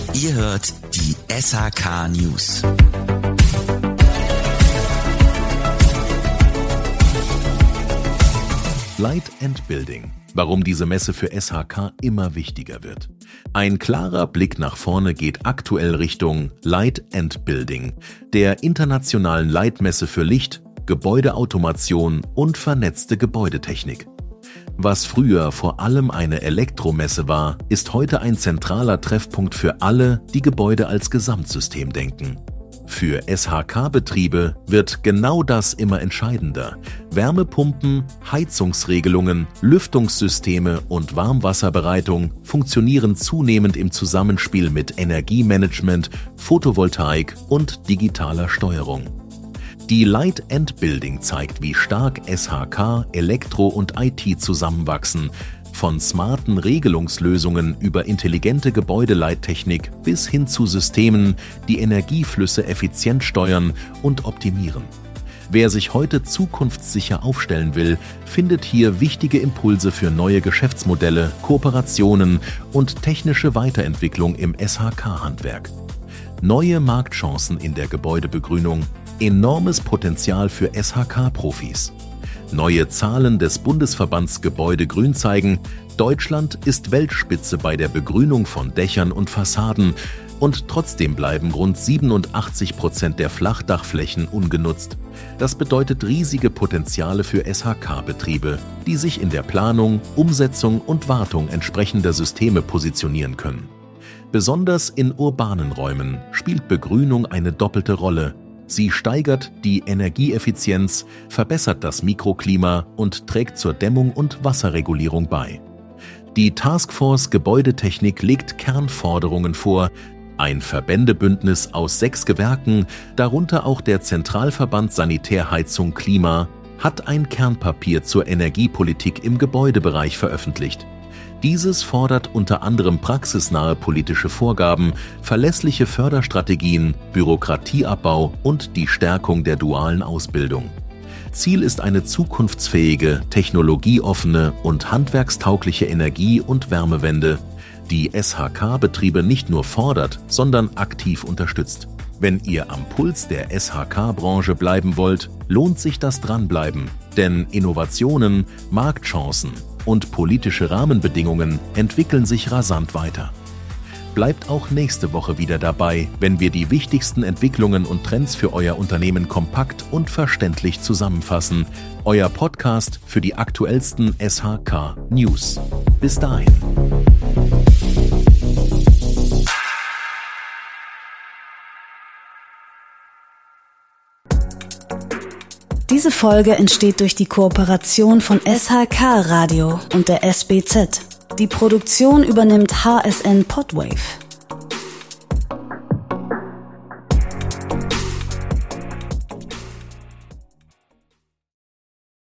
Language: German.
Ihr hört die SHK News. Light & Building. Warum diese Messe für SHK immer wichtiger wird. Ein klarer Blick nach vorne geht aktuell Richtung Light & Building, der internationalen Leitmesse für Licht, Gebäudeautomation und vernetzte Gebäudetechnik. Was früher vor allem eine Elektromesse war, ist heute ein zentraler Treffpunkt für alle, die Gebäude als Gesamtsystem denken. Für SHK-Betriebe wird genau das immer entscheidender. Wärmepumpen, Heizungsregelungen, Lüftungssysteme und Warmwasserbereitung funktionieren zunehmend im Zusammenspiel mit Energiemanagement, Photovoltaik und digitaler Steuerung. Die Light & Building zeigt, wie stark SHK, Elektro und IT zusammenwachsen, von smarten Regelungslösungen über intelligente Gebäudeleittechnik bis hin zu Systemen, die Energieflüsse effizient steuern und optimieren. Wer sich heute zukunftssicher aufstellen will, findet hier wichtige Impulse für neue Geschäftsmodelle, Kooperationen und technische Weiterentwicklung im SHK-Handwerk. Neue Marktchancen in der Gebäudebegrünung, enormes Potenzial für SHK-Profis. Neue Zahlen des Bundesverbands Gebäude-Grün zeigen, Deutschland ist Weltspitze bei der Begrünung von Dächern und Fassaden und trotzdem bleiben rund 87% der Flachdachflächen ungenutzt. Das bedeutet riesige Potenziale für SHK-Betriebe, die sich in der Planung, Umsetzung und Wartung entsprechender Systeme positionieren können. Besonders in urbanen Räumen spielt Begrünung eine doppelte Rolle. Sie steigert die Energieeffizienz, verbessert das Mikroklima und trägt zur Dämmung und Wasserregulierung bei. Die Taskforce Gebäudetechnik legt Kernforderungen vor, ein Verbändebündnis aus 6 Gewerken, darunter auch der Zentralverband Sanitärheizung Klima, hat ein Kernpapier zur Energiepolitik im Gebäudebereich veröffentlicht. Dieses fordert unter anderem praxisnahe politische Vorgaben, verlässliche Förderstrategien, Bürokratieabbau und die Stärkung der dualen Ausbildung. Ziel ist eine zukunftsfähige, technologieoffene und handwerkstaugliche Energie- und Wärmewende, die SHK-Betriebe nicht nur fordert, sondern aktiv unterstützt. Wenn ihr am Puls der SHK-Branche bleiben wollt, lohnt sich das Dranbleiben, denn Innovationen, Marktchancen und politische Rahmenbedingungen entwickeln sich rasant weiter. Bleibt auch nächste Woche wieder dabei, wenn wir die wichtigsten Entwicklungen und Trends für euer Unternehmen kompakt und verständlich zusammenfassen. Euer Podcast für die aktuellsten SHK News. Bis dahin. Diese Folge entsteht durch die Kooperation von SHK Radio und der SBZ. Die Produktion übernimmt HSN Podwave.